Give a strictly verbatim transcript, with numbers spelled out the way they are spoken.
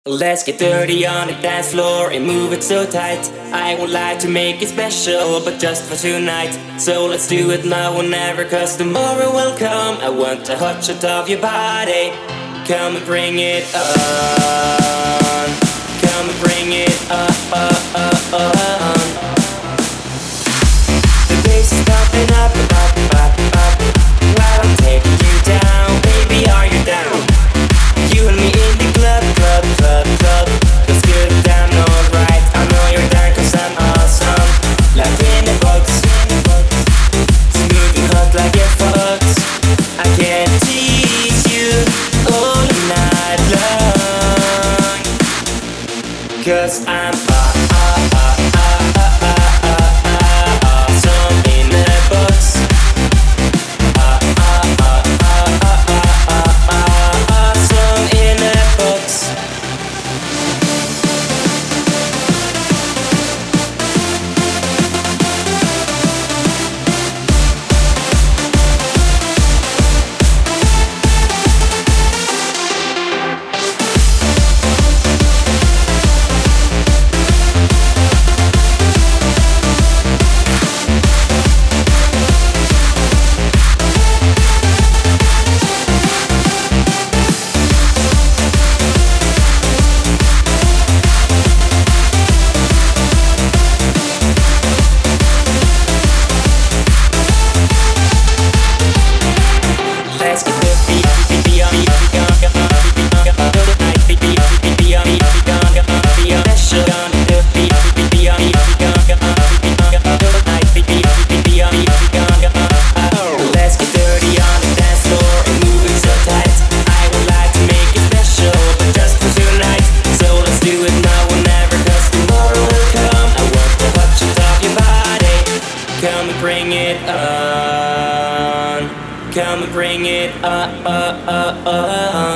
Let's get dirty on the dance floor and move it so tight. I won't lie to make it special, but just for tonight. So let's do it now or never, cause tomorrow will come. I want the hot shot of your body. Come and bring it on. Come and bring it on, on, on. The bass is popping up, up, up, up. While I'm taking you down, baby, are you down? You and me in the club, club, club, club. Let's get it down, alright. I know you're down cause I'm awesome. Like in the box, smooth and hot like a fox. I can tease you all night long, cause I'm uh, uh, uh, uh, uh, uh, uh, uh, awesome in the box. Uh, uh, uh, uh, uh, uh, uh, uh, awesome in the box. Come and bring it on. Come and bring it on.